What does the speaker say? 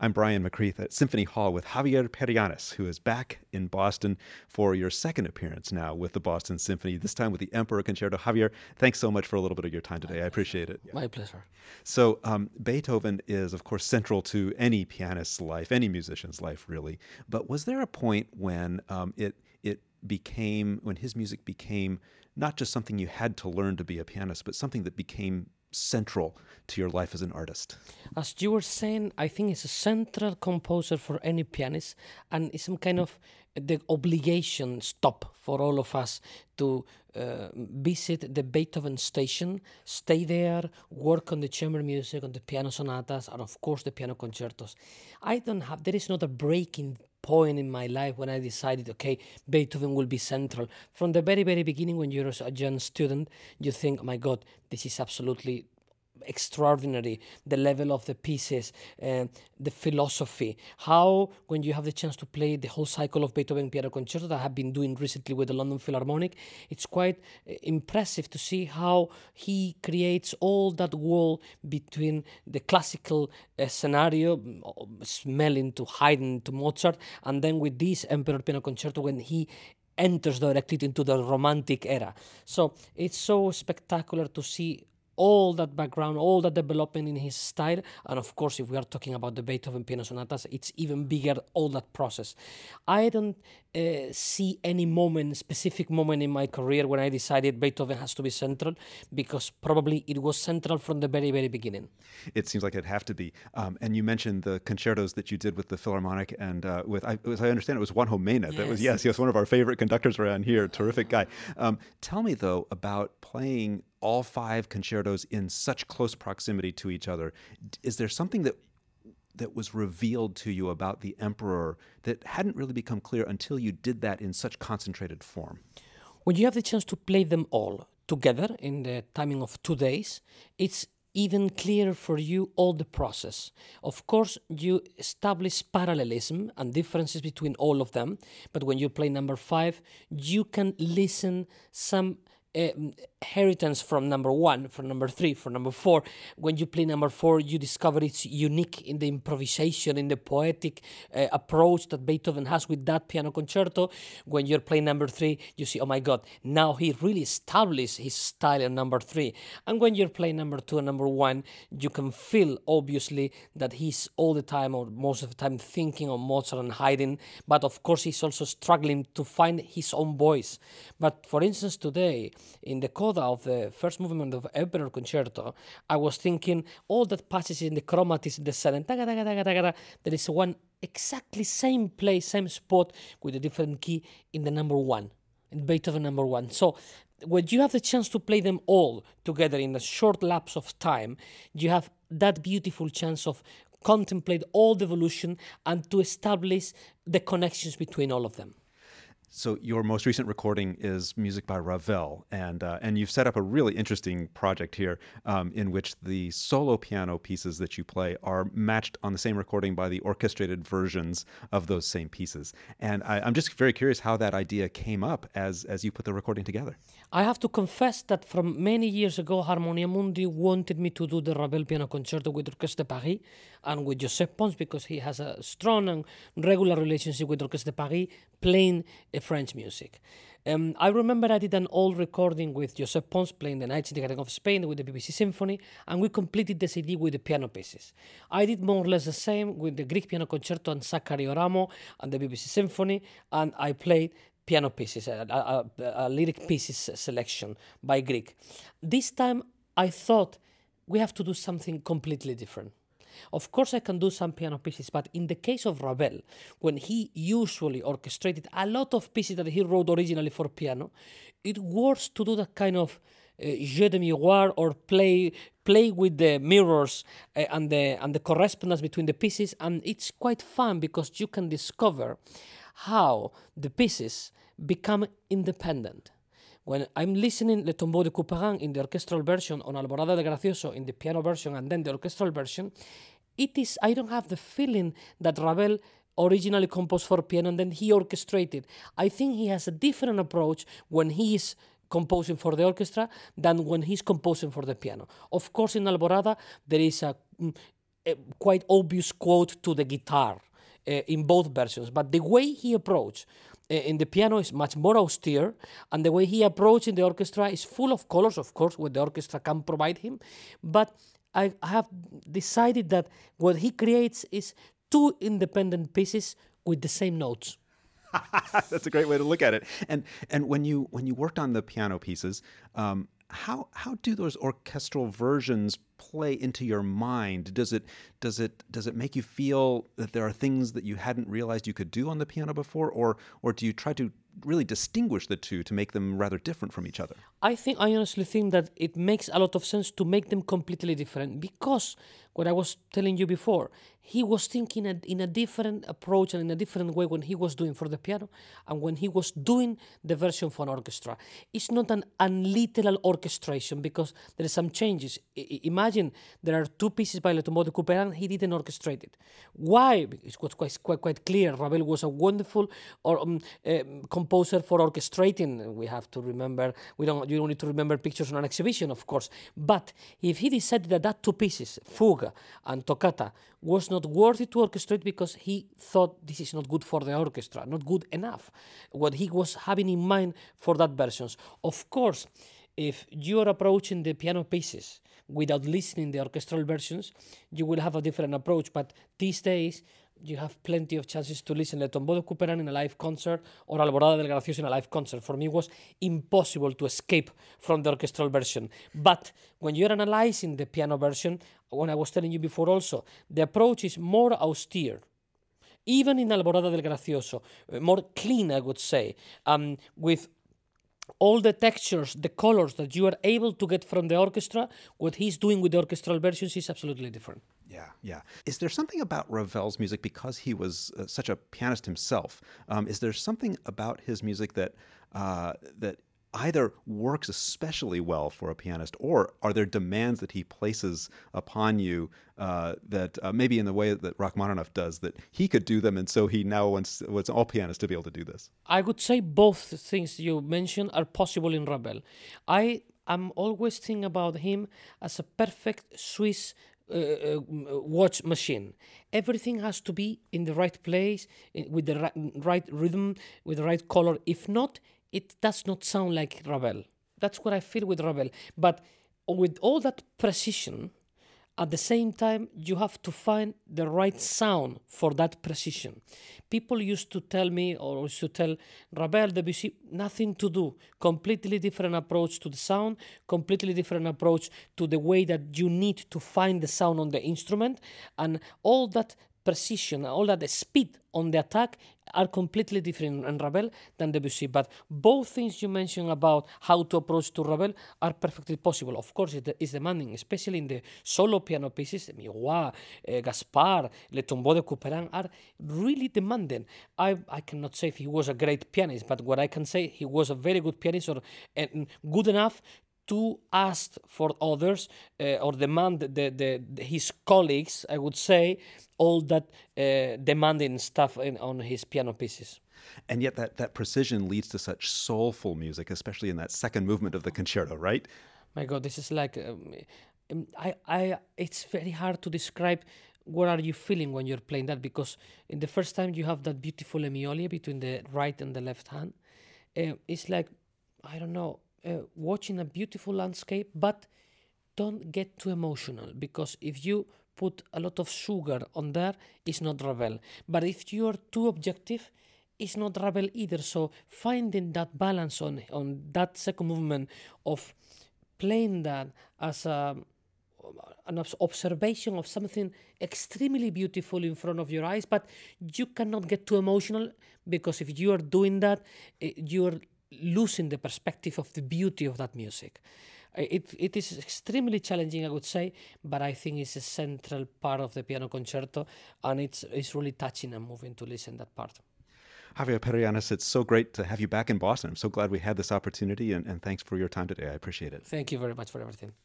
I'm Brian McCreath at Symphony Hall with Javier Perianes, who is back in Boston for your second appearance now with the Boston Symphony, this time with the Emperor Concerto. Javier, thanks so much for a little bit of your time today. I appreciate it. My pleasure. So Beethoven is, of course, central to any pianist's life, any musician's life, really. But was there a point when when his music became not just something you had to learn to be a pianist, but something that became central to your life as an artist? As you were saying, I think it's a central composer for any pianist, and it's some kind of the obligation stop for all of us to visit the Beethoven station, stay there, work on the chamber music, on the piano sonatas, and of course the piano concertos. There is not a breaking point in my life when I decided, okay, Beethoven will be central. From the very, very beginning, when you're a young student, you think, oh my God, this is absolutely extraordinary, the level of the pieces, the philosophy, how when you have the chance to play the whole cycle of Beethoven piano concerto that I have been doing recently with the London Philharmonic, it's quite impressive to see how he creates all that wall between the classical scenario, smelling to Haydn, to Mozart, and then with this Emperor piano concerto when he enters directly into the romantic era. So it's so spectacular to see all that background, all that development in his style. And of course, if we are talking about the Beethoven piano sonatas, it's even bigger, all that process. I don't see any specific moment in my career when I decided Beethoven has to be central, because probably it was central from the very, very beginning. It seems like it'd have to be. And you mentioned the concertos that you did with the Philharmonic and as I understand, it was Juanjo Mena. Yes. That was, yes, one of our favorite conductors around here. Terrific guy. Tell me, though, about playing all 5 concertos in such close proximity to each other. Is there something that was revealed to you about the Emperor that hadn't really become clear until you did that in such concentrated form? When you have the chance to play them all together in the timing of 2 days, it's even clearer for you all the process. Of course, you establish parallelism and differences between all of them, but when you play number 5, you can listen some inheritance from number 1, from number 3, from number 4. When you play number 4, you discover it's unique in the improvisation, in the poetic approach that Beethoven has with that piano concerto. When you're playing number 3, you see, oh my God, now he really established his style in number 3. And when you're playing number 2 and number 1, you can feel, obviously, that he's all the time, or most of the time, thinking of Mozart and Haydn, but of course he's also struggling to find his own voice. But for instance, today, in the coda of the first movement of Emperor Concerto, I was thinking all that passes in the chromatism, the silent, there is one exactly same place, same spot with a different key in the number 1, in Beethoven number 1. So when you have the chance to play them all together in a short lapse of time, you have that beautiful chance of contemplate all the evolution and to establish the connections between all of them. So your most recent recording is music by Ravel, and you've set up a really interesting project here in which the solo piano pieces that you play are matched on the same recording by the orchestrated versions of those same pieces. And I'm just very curious how that idea came up as you put the recording together. I have to confess that from many years ago, Harmonia Mundi wanted me to do the Ravel Piano Concerto with Orchestre de Paris and with Joseph Pons, because he has a strong and regular relationship with Orchestre de Paris playing French music. I remember I did an old recording with Joseph Pons playing the Nights in the Garden of Spain with the BBC Symphony, and we completed the CD with the piano pieces. I did more or less the same with the Greek Piano Concerto and Zachary Oramo and the BBC Symphony, and I played piano pieces, a lyric pieces selection by Grieg. This time I thought we have to do something completely different. Of course I can do some piano pieces, but in the case of Ravel, when he usually orchestrated a lot of pieces that he wrote originally for piano, it was to do that kind of jeu de miroir, or play with the mirrors and the correspondence between the pieces, and it's quite fun because you can discover how the pieces become independent. When I'm listening Le Tombeau de Couperin in the orchestral version, on Alborada de Gracioso in the piano version, and then the orchestral version, I don't have the feeling that Ravel originally composed for piano and then he orchestrated. I think he has a different approach when he is composing for the orchestra than when he's composing for the piano. Of course, in Alborada, there is a a quite obvious quote to the guitar in both versions. But the way he approached in the piano is much more austere, and the way he approached in the orchestra is full of colors, of course, what the orchestra can provide him. But I have decided that what he creates is two independent pieces with the same notes. That's a great way to look at it. And when you worked on the piano pieces, how do those orchestral versions play into your mind? Does it make you feel that there are things that you hadn't realized you could do on the piano before, or do you try to really distinguish the two to make them rather different from each other? I honestly think that it makes a lot of sense to make them completely different, because what I was telling you before, he was thinking in a different approach and in a different way when he was doing for the piano and when he was doing the version for an orchestra. It's not an unliteral orchestration, because there are some changes. Imagine there are two pieces by Le Tombeau de Couperin, he didn't orchestrate it. Why? It was quite clear. Ravel was a wonderful composer for orchestrating. We have to remember, you don't need to remember pictures on an exhibition, of course. But if he decided that two pieces, Fuga and Toccata, was not worthy to orchestrate because he thought this is not good for the orchestra, not good enough, what he was having in mind for that versions. Of course, if you are approaching the piano pieces without listening the orchestral versions, you will have a different approach. But these days, you have plenty of chances to listen to Le Tombeau de Couperin in a live concert or Alborada del Gracioso in a live concert. For me, it was impossible to escape from the orchestral version. But when you're analyzing the piano version, when I was telling you before also, the approach is more austere. Even in Alborada del Gracioso, more clean, I would say, with all the textures, the colors that you are able to get from the orchestra, what he's doing with the orchestral versions is absolutely different. Yeah. Is there something about Ravel's music, because he was such a pianist himself, is there something about his music that either works especially well for a pianist, or are there demands that he places upon you that maybe in the way that Rachmaninoff does, that he could do them and so he now wants all pianists to be able to do this? I would say both things you mentioned are possible in Ravel. I am always thinking about him as a perfect Swiss watch machine. Everything has to be in the right place, with the right rhythm, with the right color. If not, it does not sound like Ravel. That's what I feel with Ravel. But with all that precision, at the same time, you have to find the right sound for that precision. People used to tell me, or used to tell Ravel, Debussy, nothing to do. Completely different approach to the sound, completely different approach to the way that you need to find the sound on the instrument, and all that precision, all that speed on the attack are completely different in Ravel than Debussy. But both things you mentioned about how to approach to Ravel are perfectly possible. Of course, it is demanding, especially in the solo piano pieces. Miroir, Gaspard, Le Tombeau de Couperin are really demanding. I cannot say if he was a great pianist, but what I can say, he was a very good pianist, or good enough to ask for others or demand his colleagues, I would say, all that demanding stuff on his piano pieces. And yet that precision leads to such soulful music, especially in that second movement of the concerto, right? My God, this is like, it's very hard to describe what are you feeling when you're playing that, because in the first time you have that beautiful emiole between the right and the left hand. It's like, I don't know, watching a beautiful landscape, but don't get too emotional, because if you put a lot of sugar on there, it's not Ravel. But if you are too objective, it's not Ravel either. So finding that balance on that second movement of playing that as an observation of something extremely beautiful in front of your eyes, but you cannot get too emotional, because if you are doing that, you're losing the perspective of the beauty of that music. It is extremely challenging, I would say, but I think it's a central part of the piano concerto, and it's really touching and moving to listen that part. Javier Perianis, it's so great to have you back in Boston. I'm so glad we had this opportunity, and thanks for your time today. I appreciate it. Thank you very much for everything.